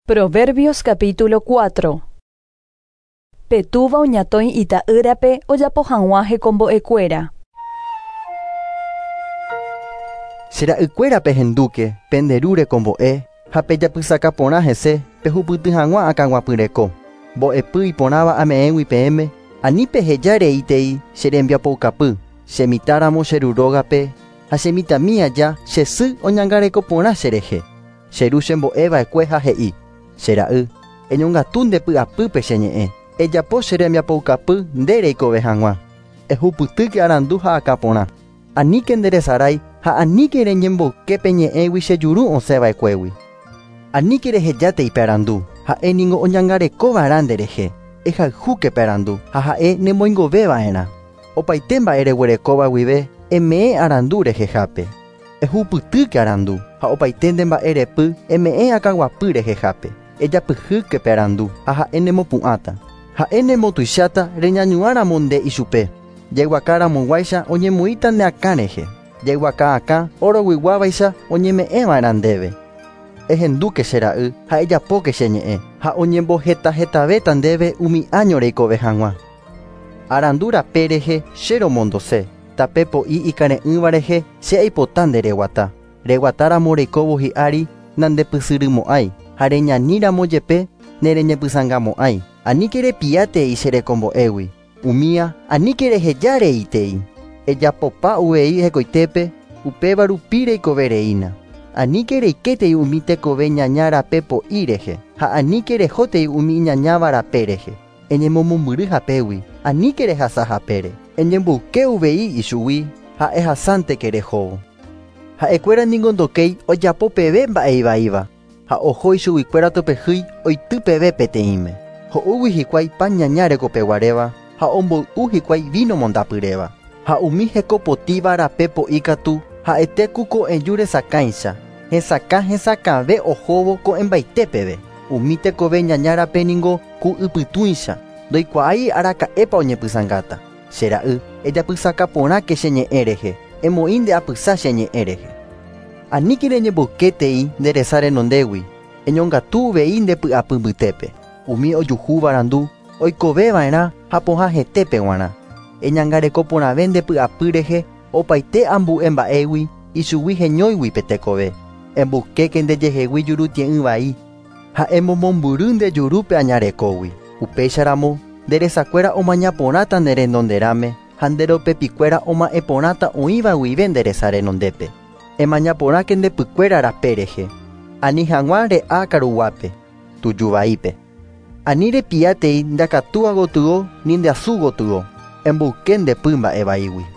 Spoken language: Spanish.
Proverbios capítulo 4. Petúva oñatõi ita'ýrape ojapohag̃ua hekombo'ekuéra. Chera'ykuérape hendúke, penderúre kombo'e, ha pejapysaka porã hese, pehupyty hag̃ua akãguapyreko. Mbo'epy iporãva ame'ẽgui peẽme, ani pehejareitei cherembiapoukapy, chemitáramo cherurógape, ha chemitãmi aja chesy oñangareko porã cherehe. Cheru chembo'eva'ekue ha he'i: Chera'y, eñongatu ndepy'apýpe cheñe'ẽ, ejapo cherembiapoukapy nde reikove hag̃ua. Ehupytýke arandu ha akã porã. Aníke nderesarái ha aníke reñemboke peñe'ẽgui chejuru osẽva'ekuégui. Aníke rehejáteípe arandu, ha'éniko oñangarekova'erã nderehe. Ehayhúke pe arandu ha ha'e nemoingoveva'erã. Opaite mba'e reguerekóva guive eme'ẽ arandu rehehápe. Ehupytýke arandu ha opaitente mba'e repy eme'ẽ akãguapy rehehápe. Ejapyhýke pe arandu ha ha'e nemopu'ãta. Ha'e nemotuicháta reñañu'ãramo nde ichupe. Jaiguakáramoguáicha oñemuĩta ne akã rehe. Jaiguaka akã oroguiguávaicha oñeme'ẽva'erã ndéve. Ehendúke chera'y ha ejapóke cheñe'ẽ ha oñembohetahetavéta ndéve umi año reikove hag̃ua. Arandu rape rehe cheromondose, tape po'i ikare'ỹva rehe che aipota ndereguata. Reguatáramo reikóvo hi'ári nandepysyrymo'ãi ha reñaníramo jepe nereñepysangamo'ãi. Aníke repiátei cherekombo'égui. Umía aníke rehejáreitei. Ejapopa uvei hekoitépe upéva rupi reikovereína. Aníke reikétei umi tekove ñaña rape po'i rehe ha aníke rehótei umi ñañáva rape rehe. Eñemomombyry hapégui, aníke rehasa hapére. Eñembo'uke uvei ichugui ha ehasánteke rehóvo. Ha'ekuéra niko ndokei ojapo peve mba'eivaíva ha oho ichuguikuéra topehýi oity peve peteĩme. Ho'úgui hikuái pan ñaña rekopeguaréva ha omboy'u hikuái vino mondapyréva. Ha umi hekopotíva rape po'i katu ha'ete ku ko'ẽju resakãicha. Hesakãve ohóvo ko'ẽmbaitépeve. Umi tekove ñaña rape ningo ku ypytũicha. Ndoikuaái araka'épa oñepysangáta. Chera'y, ejapysaka porãke cheñe'ẽ rehe. Emoĩ ndeapysa cheñe'ẽ rehe. Aníke reñembokétei nderesa renondégui. Eñongatu uvei ndepy'apy mbytépe. Umi ojuhúva arandu oikoveva'erã ha pohã hetépe g̃uarã. Eñangareko porãve ndepy'apy rehe opaite ambu'e mba'égui ichugui heñóigui pe tekove. Embokéke ndejehegui juruti'ỹ vai ha emomombyry ndejurúpe añarekógui. Upéicharamo nderesakuéra omañaporãta nerenonderãme ha nderopepikuéra oma'ẽporãta oĩva guive nderesa renondépe. Emañaporãke ndepykuéra rape rehe. Ani hag̃ua re'a karuguápe, tujuvaípe. Ani repiátei ndakatúva gotyo ni ndeasũ gotyo. Embouke ndepy mba'e vaígui.